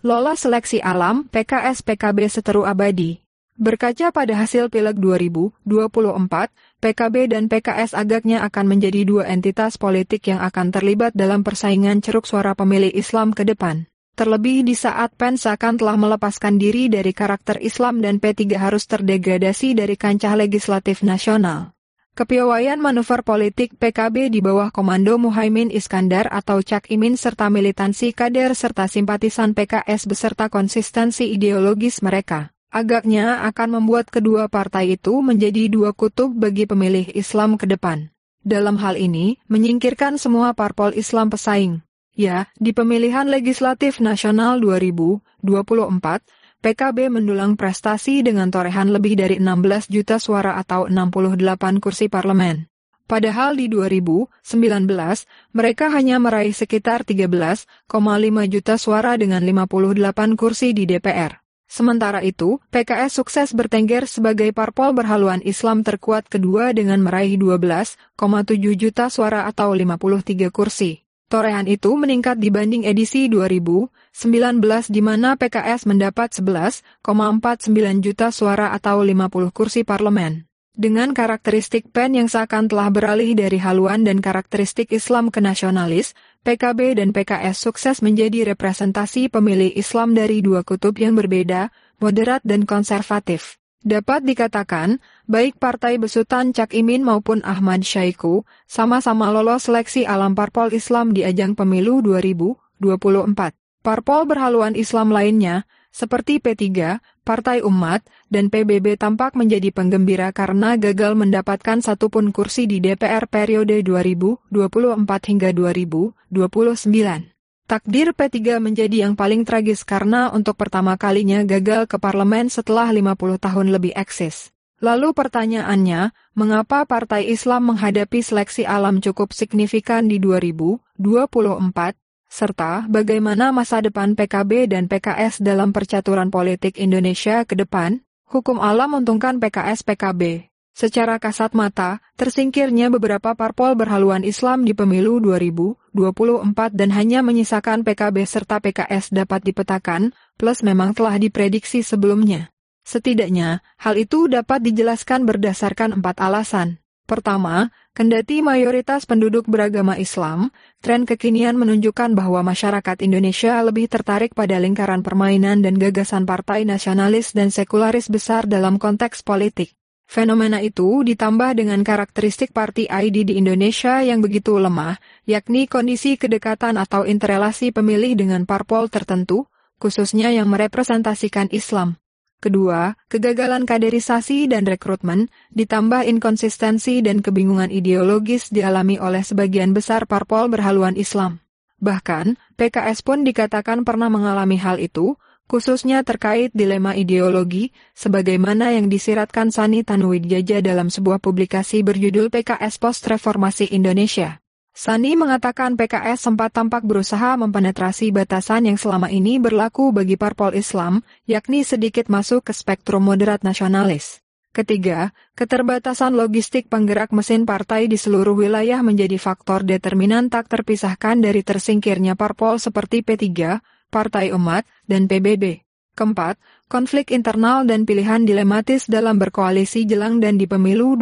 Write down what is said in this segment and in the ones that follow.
Lolos seleksi alam, PKS-PKB seteru abadi. Berkaca pada hasil Pileg 2024, PKB dan PKS agaknya akan menjadi dua entitas politik yang akan terlibat dalam persaingan ceruk suara pemilih Islam ke depan. Terlebih di saat PAN seakan telah melepaskan diri dari karakter Islam dan P3 harus terdegradasi dari kancah legislatif nasional. Kepiawaian manuver politik PKB di bawah komando Muhaimin Iskandar atau Cak Imin serta militansi kader serta simpatisan PKS beserta konsistensi ideologis mereka, agaknya akan membuat kedua partai itu menjadi dua kutub bagi pemilih Islam ke depan. Dalam hal ini, menyingkirkan semua parpol Islam pesaing. Ya, di pemilihan legislatif nasional 2024, PKB mendulang prestasi dengan torehan lebih dari 16 juta suara atau 68 kursi parlemen. Padahal di 2019, mereka hanya meraih sekitar 13,5 juta suara dengan 58 kursi di DPR. Sementara itu, PKS sukses bertengger sebagai parpol berhaluan Islam terkuat kedua dengan meraih 12,7 juta suara atau 53 kursi. Torehan itu meningkat dibanding edisi 2019 di mana PKS mendapat 11,49 juta suara atau 50 kursi parlemen. Dengan karakteristik PAN yang seakan telah beralih dari haluan dan karakteristik Islam ke nasionalis, PKB dan PKS sukses menjadi representasi pemilih Islam dari dua kutub yang berbeda, moderat dan konservatif. Dapat dikatakan, baik Partai Besutan Cak Imin maupun Ahmad Syaiqo sama-sama lolos seleksi alam parpol Islam di ajang pemilu 2024. Parpol berhaluan Islam lainnya, seperti P3, Partai Umat, dan PBB tampak menjadi penggembira karena gagal mendapatkan satupun kursi di DPR periode 2024 hingga 2029. Takdir P3 menjadi yang paling tragis karena untuk pertama kalinya gagal ke parlemen setelah 50 tahun lebih eksis. Lalu pertanyaannya, mengapa Partai Islam menghadapi seleksi alam cukup signifikan di 2024? Serta bagaimana masa depan PKB dan PKS dalam percaturan politik Indonesia ke depan? Hukum alam menguntungkan PKS-PKB. Secara kasat mata, tersingkirnya beberapa parpol berhaluan Islam di pemilu 2024 dan hanya menyisakan PKB serta PKS dapat dipetakan, plus memang telah diprediksi sebelumnya. Setidaknya, hal itu dapat dijelaskan berdasarkan 4 alasan. Pertama, kendati mayoritas penduduk beragama Islam, tren kekinian menunjukkan bahwa masyarakat Indonesia lebih tertarik pada lingkaran permainan dan gagasan partai nasionalis dan sekularis besar dalam konteks politik. Fenomena itu ditambah dengan karakteristik party ID di Indonesia yang begitu lemah, yakni kondisi kedekatan atau interelasi pemilih dengan parpol tertentu, khususnya yang merepresentasikan Islam. Kedua, kegagalan kaderisasi dan rekrutmen, ditambah inkonsistensi dan kebingungan ideologis dialami oleh sebagian besar parpol berhaluan Islam. Bahkan, PKS pun dikatakan pernah mengalami hal itu, khususnya terkait dilema ideologi, sebagaimana yang disiratkan Sani Tanuwijaya dalam sebuah publikasi berjudul PKS Post-Reformasi Indonesia. Sani mengatakan PKS sempat tampak berusaha mempenetrasi batasan yang selama ini berlaku bagi parpol Islam, yakni sedikit masuk ke spektrum moderat nasionalis. Ketiga, keterbatasan logistik penggerak mesin partai di seluruh wilayah menjadi faktor determinan tak terpisahkan dari tersingkirnya parpol seperti P3, Partai Umat, dan PBB. Keempat, konflik internal dan pilihan dilematis dalam berkoalisi jelang dan di pemilu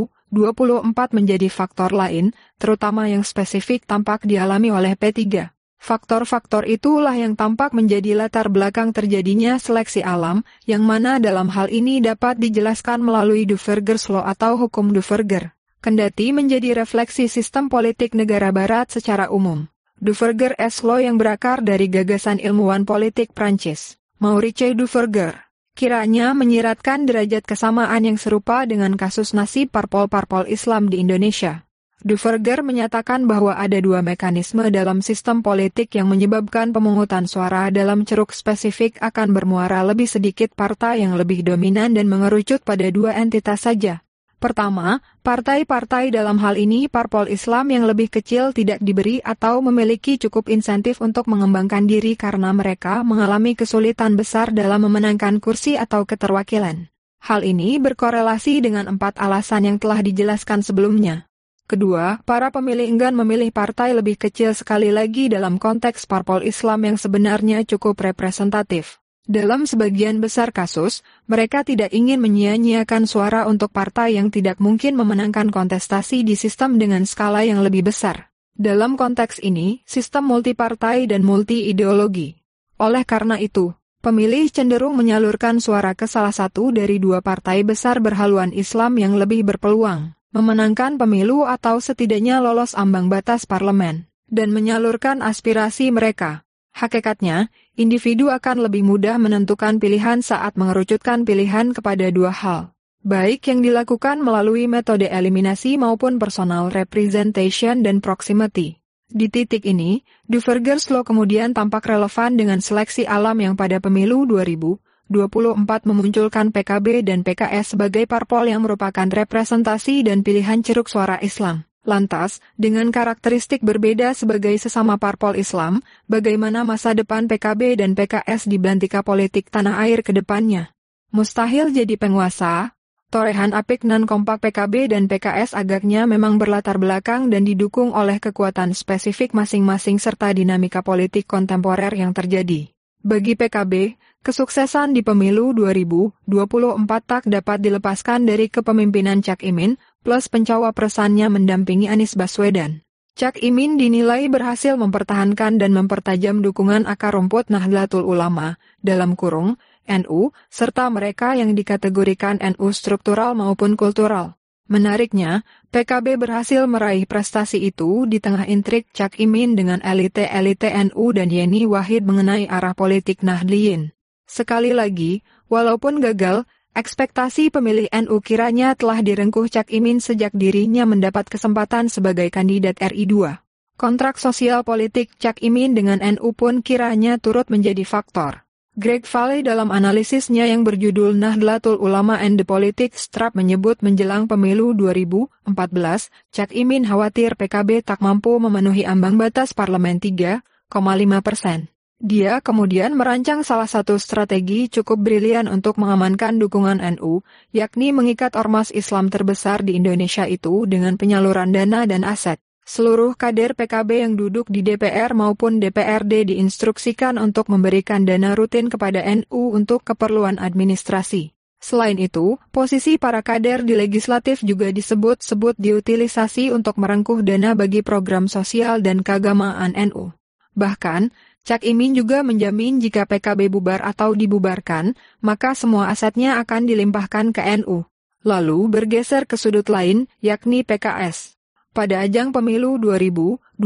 2024 menjadi faktor lain, terutama yang spesifik tampak dialami oleh P3. Faktor-faktor itulah yang tampak menjadi latar belakang terjadinya seleksi alam, yang mana dalam hal ini dapat dijelaskan melalui Duverger's Law atau hukum Duverger. Kendati menjadi refleksi sistem politik negara barat secara umum. Duverger's Law yang berakar dari gagasan ilmuwan politik Prancis, Maurice Duverger, kiranya menyiratkan derajat kesamaan yang serupa dengan kasus nasib parpol-parpol Islam di Indonesia. Duverger menyatakan bahwa ada dua mekanisme dalam sistem politik yang menyebabkan pemungutan suara dalam ceruk spesifik akan bermuara lebih sedikit partai yang lebih dominan dan mengerucut pada dua entitas saja. Pertama, partai-partai dalam hal ini parpol Islam yang lebih kecil tidak diberi atau memiliki cukup insentif untuk mengembangkan diri karena mereka mengalami kesulitan besar dalam memenangkan kursi atau keterwakilan. Hal ini berkorelasi dengan 4 alasan yang telah dijelaskan sebelumnya. Kedua, para pemilih enggan memilih partai lebih kecil sekali lagi dalam konteks parpol Islam yang sebenarnya cukup representatif. Dalam sebagian besar kasus, mereka tidak ingin menyia-nyiakan suara untuk partai yang tidak mungkin memenangkan kontestasi di sistem dengan skala yang lebih besar. Dalam konteks ini, sistem multipartai dan multi-ideologi. Oleh karena itu, pemilih cenderung menyalurkan suara ke salah satu dari dua partai besar berhaluan Islam yang lebih berpeluang memenangkan pemilu atau setidaknya lolos ambang batas parlemen, dan menyalurkan aspirasi mereka. Hakikatnya, individu akan lebih mudah menentukan pilihan saat mengerucutkan pilihan kepada dua hal, baik yang dilakukan melalui metode eliminasi maupun personal representation dan proximity. Di titik ini, Duverger's Law kemudian tampak relevan dengan seleksi alam yang pada pemilu 2024 memunculkan PKB dan PKS sebagai parpol yang merupakan representasi dan pilihan ceruk suara Islam. Lantas, dengan karakteristik berbeda sebagai sesama parpol Islam, bagaimana masa depan PKB dan PKS di belantika politik tanah air ke depannya? Mustahil jadi penguasa. Torehan apik nan kompak PKB dan PKS agaknya memang berlatar belakang dan didukung oleh kekuatan spesifik masing-masing serta dinamika politik kontemporer yang terjadi. Bagi PKB, kesuksesan di pemilu 2024 tak dapat dilepaskan dari kepemimpinan Cak Imin, plus pencawapresannya mendampingi Anies Baswedan. Cak Imin dinilai berhasil mempertahankan dan mempertajam dukungan akar rumput Nahdlatul Ulama, dalam kurung, NU, serta mereka yang dikategorikan NU struktural maupun kultural. Menariknya, PKB berhasil meraih prestasi itu di tengah intrik Cak Imin dengan elite-elite NU dan Yeni Wahid mengenai arah politik Nahdliyin. Sekali lagi, walaupun gagal, ekspektasi pemilih NU kiranya telah direngkuh Cak Imin sejak dirinya mendapat kesempatan sebagai kandidat RI 2. Kontrak sosial politik Cak Imin dengan NU pun kiranya turut menjadi faktor. Greg Valley dalam analisisnya yang berjudul Nahdlatul Ulama and the Politics Trap menyebut menjelang pemilu 2014, Cak Imin khawatir PKB tak mampu memenuhi ambang batas parlemen 3,5%. Dia kemudian merancang salah satu strategi cukup brilian untuk mengamankan dukungan NU, yakni mengikat ormas Islam terbesar di Indonesia itu dengan penyaluran dana dan aset. Seluruh kader PKB yang duduk di DPR maupun DPRD diinstruksikan untuk memberikan dana rutin kepada NU untuk keperluan administrasi. Selain itu, posisi para kader di legislatif juga disebut-sebut diutilisasi untuk merengkuh dana bagi program sosial dan keagamaan NU. Bahkan, Cak Imin juga menjamin jika PKB bubar atau dibubarkan, maka semua asetnya akan dilimpahkan ke NU. Lalu bergeser ke sudut lain, yakni PKS. Pada ajang pemilu 2024,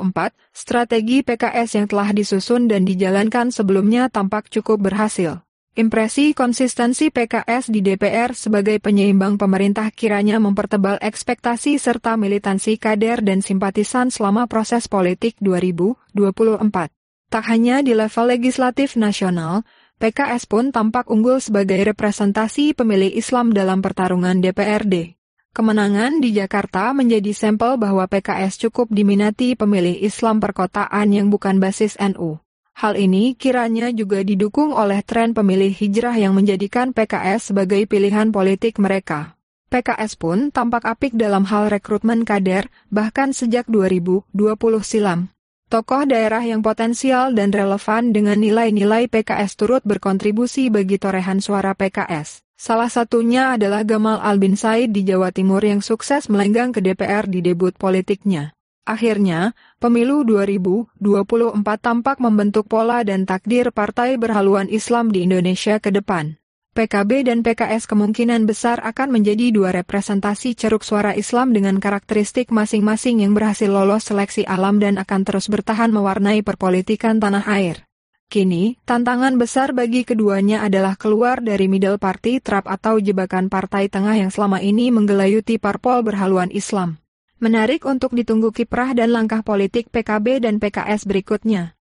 strategi PKS yang telah disusun dan dijalankan sebelumnya tampak cukup berhasil. Impresi konsistensi PKS di DPR sebagai penyeimbang pemerintah kiranya mempertebal ekspektasi serta militansi kader dan simpatisan selama proses politik 2024. Tak hanya di level legislatif nasional, PKS pun tampak unggul sebagai representasi pemilih Islam dalam pertarungan DPRD. Kemenangan di Jakarta menjadi sampel bahwa PKS cukup diminati pemilih Islam perkotaan yang bukan basis NU. Hal ini kiranya juga didukung oleh tren pemilih hijrah yang menjadikan PKS sebagai pilihan politik mereka. PKS pun tampak apik dalam hal rekrutmen kader, bahkan sejak 2020 silam. Tokoh daerah yang potensial dan relevan dengan nilai-nilai PKS turut berkontribusi bagi torehan suara PKS. Salah satunya adalah Gamal Albin Said di Jawa Timur yang sukses melenggang ke DPR di debut politiknya. Akhirnya, pemilu 2024 tampak membentuk pola dan takdir partai berhaluan Islam di Indonesia ke depan. PKB dan PKS kemungkinan besar akan menjadi dua representasi ceruk suara Islam dengan karakteristik masing-masing yang berhasil lolos seleksi alam dan akan terus bertahan mewarnai perpolitikan tanah air. Kini, tantangan besar bagi keduanya adalah keluar dari middle party trap atau jebakan partai tengah yang selama ini menggelayuti parpol berhaluan Islam. Menarik untuk ditunggu kiprah dan langkah politik PKB dan PKS berikutnya.